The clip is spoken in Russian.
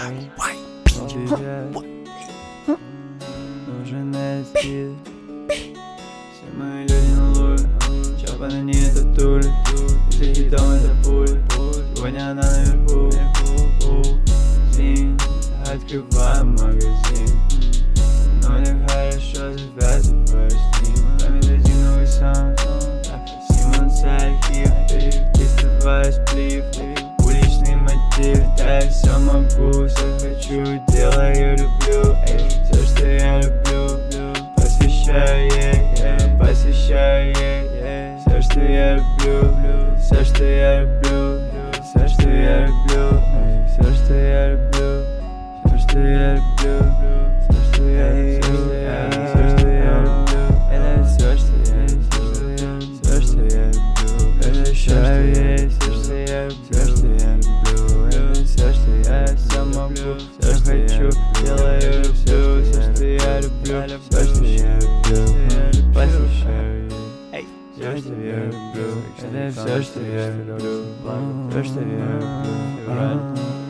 Нужен этот стиль. Все мои люди на луе, чапаны не это туль. За хитом это пуль, сегодня она наверху. Зин, открываем магазин. Но не хорошо завязываешь с ним. Аминозиновый саунд, Симонс архив. Доставай сплив, уличный мотив. Да, я все могу, все хочу, делаю, люблю. Все, что я люблю, посвящаю ей, посвящаю ей. Все, что я люблю, все, что я люблю, все, что я люблю, все, что я люблю, все, что я люблю, все, что я люблю, все, что я люблю, это все, что я люблю, все, что я люблю, это все, что я люблю, все, что я люблю, это все, что я все могу, все, что хочу, делаю, люблю, все, что я люблю, все, что я люблю, посвящаю ей. Все, что я люблю, это все, что я люблю, все, что я люблю.